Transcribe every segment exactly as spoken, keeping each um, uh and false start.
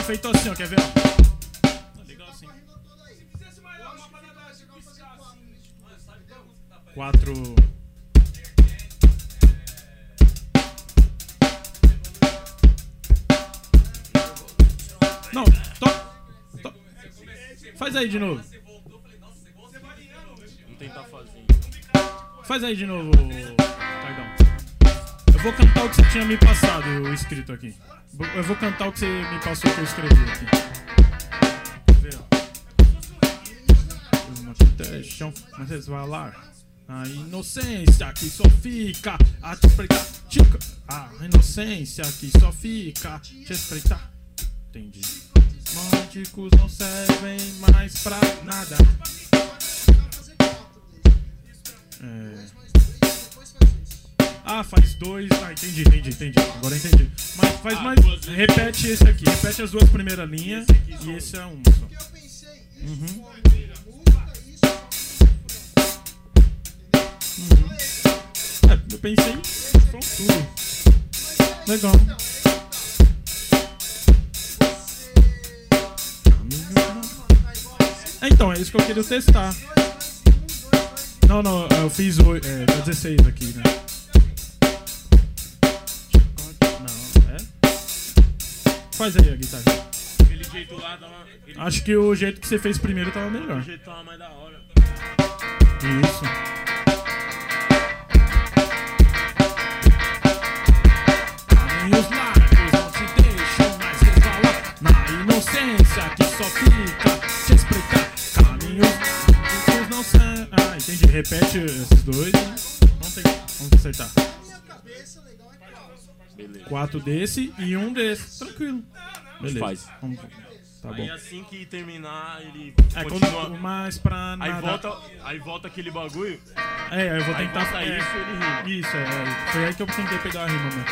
feito assim, ó. Quer ver? Ó. Legal assim. Quatro. Não, toca. To... Faz aí de novo. Vamos tentar fazer. Faz aí de novo, Cardão. Eu vou cantar o que você tinha me passado, o escrito aqui. Eu vou cantar o que você me passou que eu escrevi aqui. Quer ver, ó? Uma deixam, mas resvalar. A inocência que só fica a te espreitar. Chica. A inocência que só fica a te espreitar. Entendi. Românticos não servem mais pra nada. É. Ah, faz dois. Ah, entendi, entendi, entendi. Agora entendi. Mas faz mais. Repete esse aqui. Repete as duas primeiras linhas. E esse é uma só. Uhum. Uhum. É, eu pensei em som tudo. Legal. É, então, é isso que eu queria testar. Não, não, eu fiz o, é, dezesseis aqui, né? Não, é? Faz aí a guitarra. Aquele jeito lá dá uma... Ele... Acho que o jeito que você fez primeiro tava melhor. O jeito tava mais da hora. Isso. Caminhos largos não te deixam mais resvalar. Na inocência que só fica te espreitar. Caminhos largos não são... Ah, entendi. Repete esses dois. Vamos, ter... Vamos acertar. Beleza. Quatro desse e um desse. Tranquilo. Beleza. Faz. Vamos... Tá bom. Aí assim que terminar, ele É, continua... quando mais pra nada. Aí volta, aí volta aquele bagulho. É, aí eu vou Aí tentar... volta é, isso e ele rima. Isso, é, é. Foi aí que eu tentei pegar a rima, mano.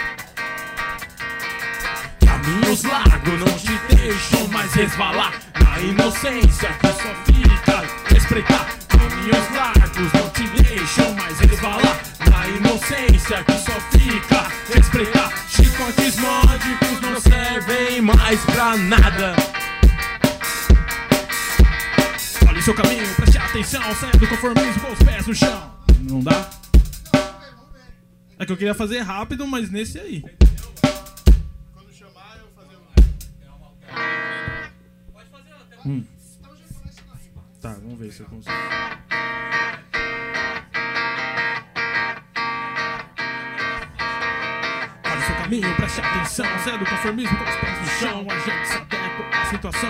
Caminhos largos não te deixam mais resvalar. Na inocência que só fica te espreitar. Caminhos largos não te deixam mais resvalar. Na inocência que só fica te espreitar. Chicotes nórdicos Não servem mais pra nada. Olhe seu caminho, preste atenção. Saia do conformismo com os pés no chão. Não dá? É que eu queria fazer rápido, mas nesse aí. Quando chamar, eu vou fazer um. Hum. Tá, vamos ver se eu consigo. Olhe seu caminho, preste atenção. Saia do conformismo com os pés no chão. A gente se adequa à situação.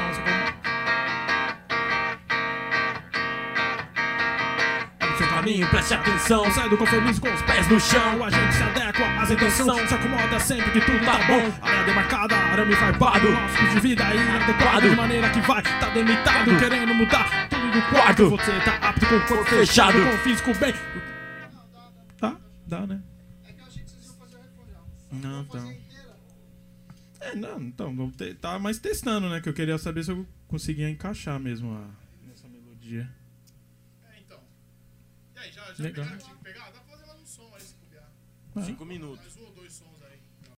Seu caminho, preste atenção. Sai do conformismo com os pés no chão. A gente se adequa às intenções. Se acomoda sempre que tudo tá bom. Área demarcada, arame farpado. Nosso custo de vida inadequado. De maneira que vai, tá demitado. Querendo mudar tudo do quarto. Você tá apto com o corpo fechado. Com o físico bem. Tá? Dá, né? É que eu achei que vocês iam fazer o refrão. Não, então. É, não, então. Vamos ter, tá mais testando, né? Que eu queria saber se eu conseguia encaixar mesmo a, nessa melodia. É, então. E aí, já, já Legal. pegaram? Tinha que pegar? Dá pra fazer mais um som aí se copiar. Ah. Cinco minutos. Mais um ou dois sons.